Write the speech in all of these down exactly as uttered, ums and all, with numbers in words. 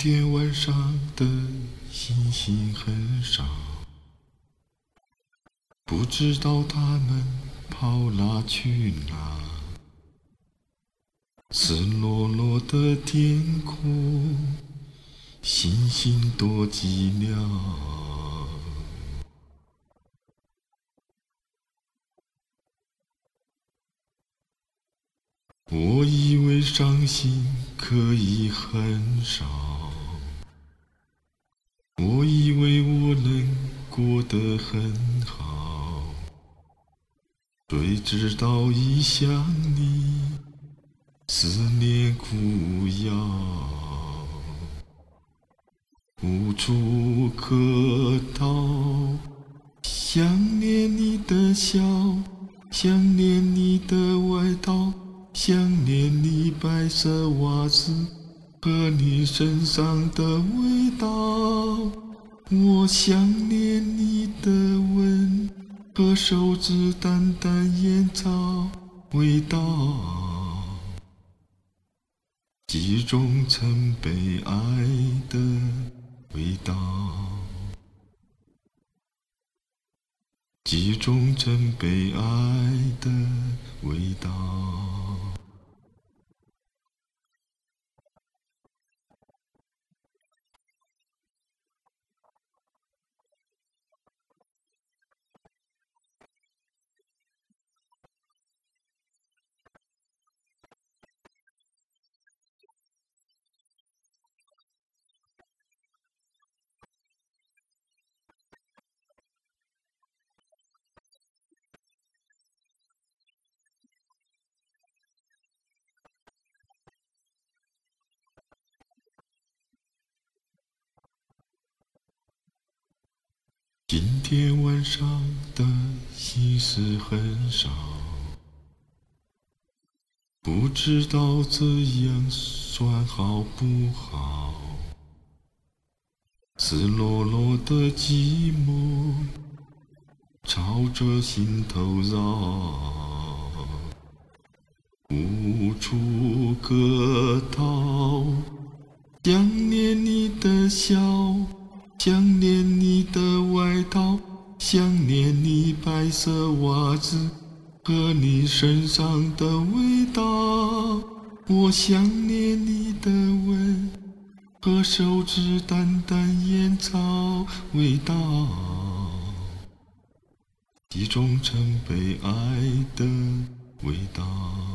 天晚上的星星很少，不知道它们跑哪去哪。赤裸裸的天空，星星多寂寥。我以为伤心可以很少，我以为我能过得很好，谁知道一想你，思念苦药，无处可逃。想念你的笑，想念你的外套，想念你白色袜子和你身上的味道。我想念你的吻和手指淡淡烟草味道，几种曾被爱的味道，几种曾被爱的味道。今天晚上的心事很少，不知道这样算好不好。赤裸裸的寂寞朝着心头绕，无处可逃。想念你的笑，想念你的外套，想念你白色袜子和你身上的味道。我想念你的吻和手指淡淡烟草味道，几种曾被爱的味道，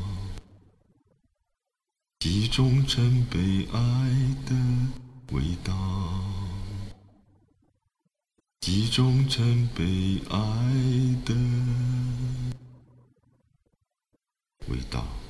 几种曾被爱的味道，几种曾被爱的味道。